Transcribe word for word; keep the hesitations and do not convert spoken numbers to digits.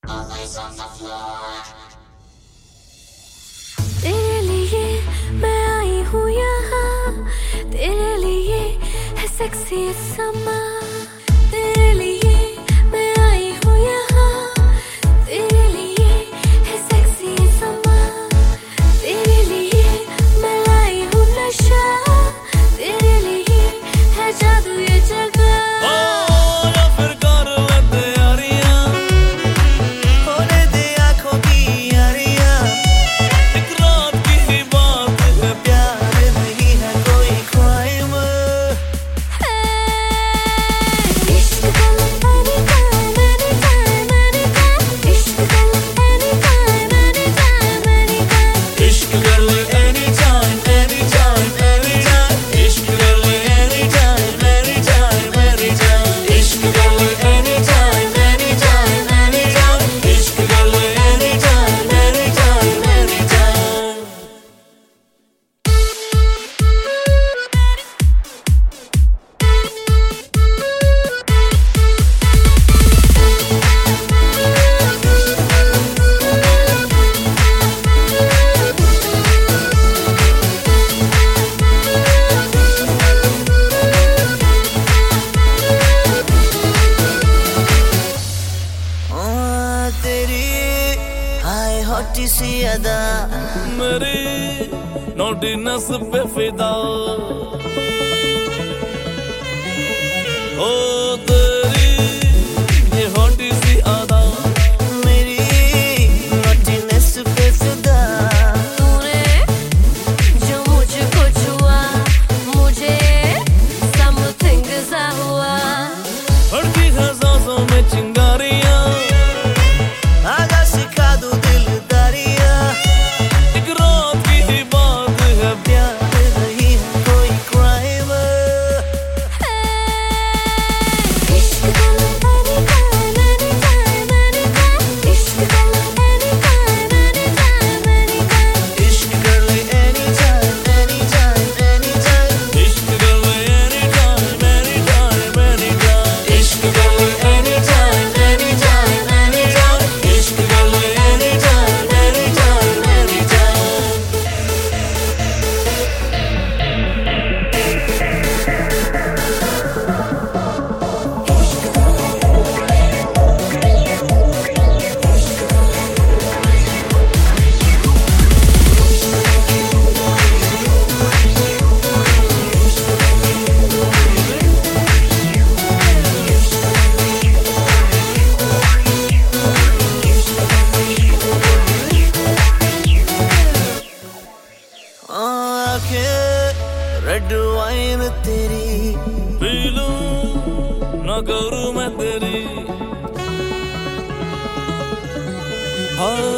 तेरे लिए मैं आई हूँ यहाँ, तेरे लिए है सेक्सी समा। तेरे लिए मैं आई हूँ यहाँ, तेरे लिए है सेक्सी समा। तेरे लिए मैं लाई हूँ नशा, तेरे लिए है जादू ये जगह। हॉटी सी अदा मेरी नोटिनस पे फिदा ओ तेरी ये हॉटी सी अदा मेरी नोटिनस पे फिदा। तूने जो मुझको छुआ मुझे समथिंग सा हुआ। भड़की है सांसों में चिंगारियां आगा सिखा दो दिलदारियां। एक रात की ही बात है प्यार नहीं है कोई क्राइम। इश्क कर लो anytime anytime anytime। इश्क कर लो anytime anytime anytime। इश्क कर ले anytime anytime anytime। इश्क कर ले anytime anytime anytime। इश्क कर ले anytime anytime anytime। इश्क कर ले anytime anytime anytime। आंखें रेड वाइन तेरी पी लूं ना करूं मैं तेरी हाँ